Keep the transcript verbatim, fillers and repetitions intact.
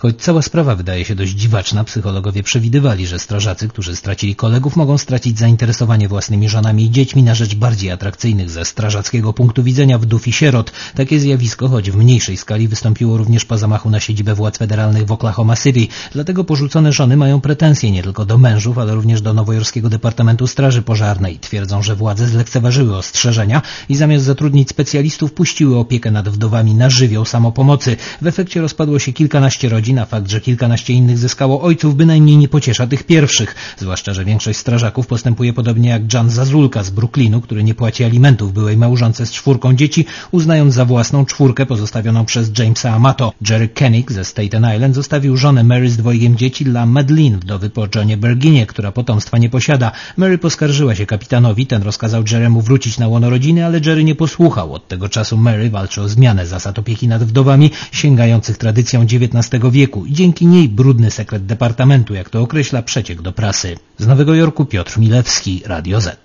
Choć cała sprawa wydaje się dość dziwaczna, psychologowie przewidywali, że strażacy, którzy stracili kolegów, mogą stracić zainteresowanie własnymi żonami i dziećmi na rzecz bardziej atrakcyjnych ze strażackiego punktu widzenia wdów i sierot. Takie zjawisko, choć w mniejszej skali, wystąpiło również po zamachu na siedzibę władz federalnych w Oklahoma City. Dlatego porzucone żony mają pretensje nie tylko do mężów, ale również do nowojorskiego Departamentu Straży Pożarnej. Twierdzą, że władze zlekceważyły ostrzeżenia i zamiast zatrudnić specjalistów, puściły opiekę nad wdowami na żywioł samopomocy. W efekcie rozpadło się kilkanaście rodzin, a fakt, że kilkanaście innych zyskało ojców, bynajmniej nie pociesza tych pierwszych. Zwłaszcza, że większość strażaków postępuje podobnie jak Jan Zazulka z Brooklynu, który nie płaci alimentów byłej małżonce z czwórką dzieci, uznając za własną czwórkę pozostawioną przez Jamesa Amato. Jerry Koenig ze Staten Island zostawił żonę Mary z dwojgiem dzieci dla Madeline, wdowy po Johnie Berginie, która potomstwa nie posiada. Mary poskarżyła się kapitanowi, ten rozkazał Jeremu wrócić na łono rodziny, ale Jerry nie posłuchał. Od tego czasu Mary walczy o zmianę zasad opieki nad wdowami sięgających tradycją dziewiętnastego wieku i dzięki niej brudny sekret departamentu, jak to określa przeciek do prasy. Z Nowego Jorku Piotr Milewski, Radio Z.